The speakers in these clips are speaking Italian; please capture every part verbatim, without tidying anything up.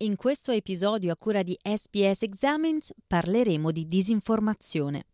In questo episodio a cura di S B S Examines parleremo di disinformazione.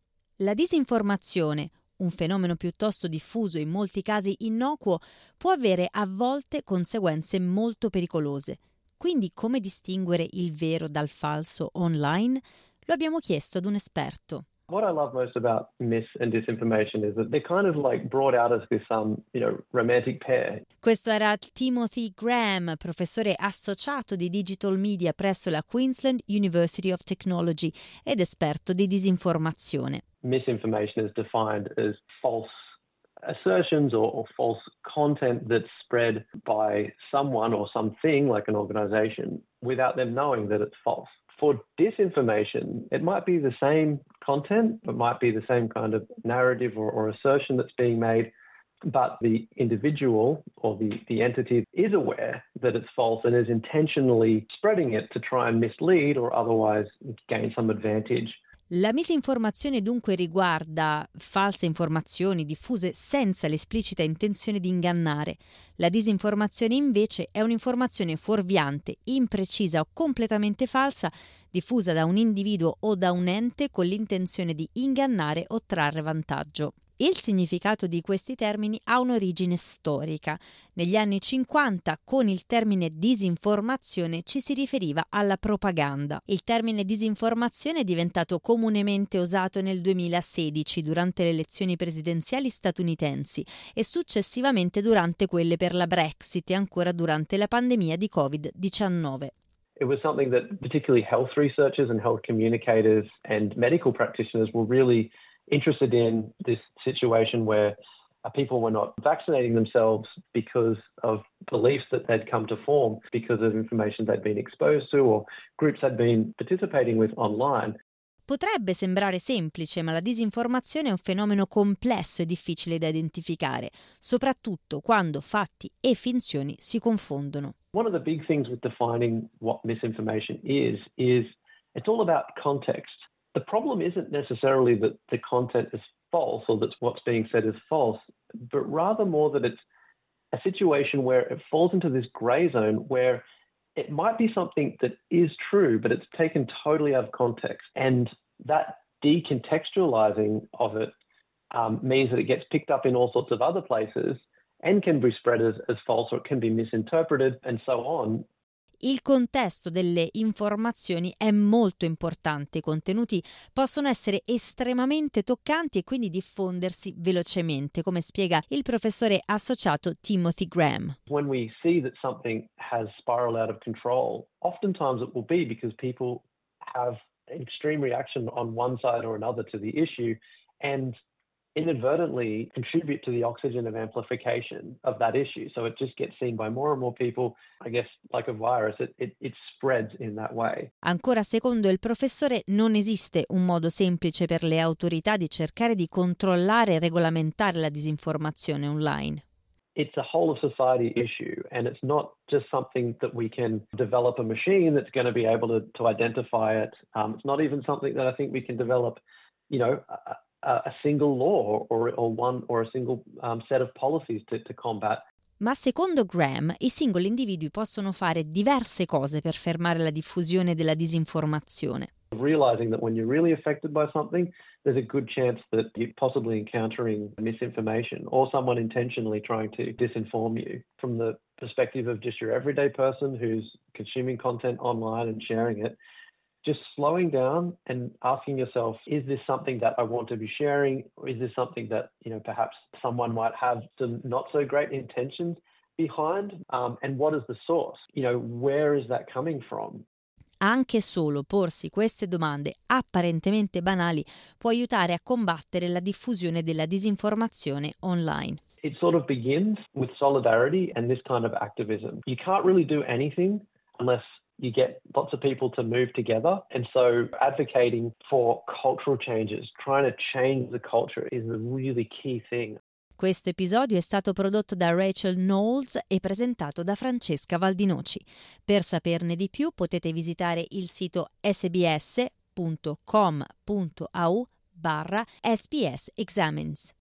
La disinformazione, un fenomeno piuttosto diffuso e in molti casi innocuo, può avere a volte conseguenze molto pericolose. Quindi come distinguere il vero dal falso online? Lo abbiamo chiesto ad un esperto. What I love most about mis and disinformation is that they're kind of like brought out as this, um, you know, romantic pair. Questo era Timothy Graham, professore associato di Digital Media presso la Queensland University of Technology ed esperto di disinformazione. Misinformation is defined as false assertions or, or false content that's spread by someone or something like an organization without them knowing that it's false. For disinformation, it might be the same content, it might be the same kind of narrative or, or assertion that's being made, but the individual or the, the entity is aware that it's false and is intentionally spreading it to try and mislead or otherwise gain some advantage. La misinformazione dunque riguarda false informazioni diffuse senza l'esplicita intenzione di ingannare. La disinformazione invece è un'informazione fuorviante, imprecisa o completamente falsa, diffusa da un individuo o da un ente con l'intenzione di ingannare o trarre vantaggio. Il significato di questi termini ha un'origine storica. Negli anni cinquanta, con il termine disinformazione ci si riferiva alla propaganda. Il termine disinformazione è diventato comunemente usato nel duemilasedici durante le elezioni presidenziali statunitensi e successivamente durante quelle per la Brexit e ancora durante la pandemia di covid diciannove. It was something that particularly health researchers and health communicators and medical practitioners were really interested in, this situation where uh, people were not vaccinating themselves because of beliefs that they'd come to form because of information they'd been exposed to or groups had been participating with online. Potrebbe sembrare semplice, ma la disinformazione è un fenomeno complesso e difficile da identificare, soprattutto quando fatti e finzioni si confondono. One of the big things with defining what misinformation is, is it's all about context. The problem isn't necessarily that the content is false or that what's being said is false, but rather more that it's a situation where it falls into this grey zone where it might be something that is true, but it's taken totally out of context. And that decontextualizing of it um, means that it gets picked up in all sorts of other places and can be spread as, as false, or it can be misinterpreted and so on. Il contesto delle informazioni è molto importante, i contenuti possono essere estremamente toccanti e quindi diffondersi velocemente, come spiega il professore associato Timothy Graham. When we see that something has spiraled out of control, oftentimes it will be because people have an extreme reaction on one side or another to the issue and inadvertently contribute to the oxygen of amplification of that issue. So it just gets seen by more and more people. I guess like a virus, it, it, it spreads in that way. Ancora secondo il professore non esiste un modo semplice per le autorità di cercare di controllare e regolamentare la disinformazione online. It's a whole of society issue, and it's not just something that we can develop a machine that's going to be able to, to identify it. Um, it's not even something that I think we can develop, you know, a, a single law or, or one or a single um, set of policies to, to combat. Ma secondo Graham, i singoli individui possono fare diverse cose per fermare la diffusione della disinformazione. Realizing that when you're really affected by something, there's a good chance that you're possibly encountering misinformation or someone intentionally trying to disinform you. From the perspective of just your everyday person who's consuming content online and sharing it, just slowing down and asking yourself, is this something that I want to be sharing? Or is this something that, you know, perhaps someone might have some not so great intentions behind? Um, and what is the source? You know, where is that coming from? Anche solo porsi queste domande apparentemente banali può aiutare a combattere la diffusione della disinformazione online. It sort of begins with solidarity and this kind of activism. You can't really do anything unless you get lots of people to move together. And so advocating for cultural changes, trying to change the culture is a really key thing. Questo episodio è stato prodotto da Rachel Knowles e presentato da Francesca Valdinoci. Per saperne di più potete visitare il sito sbs punto com punto au barra sbs examines.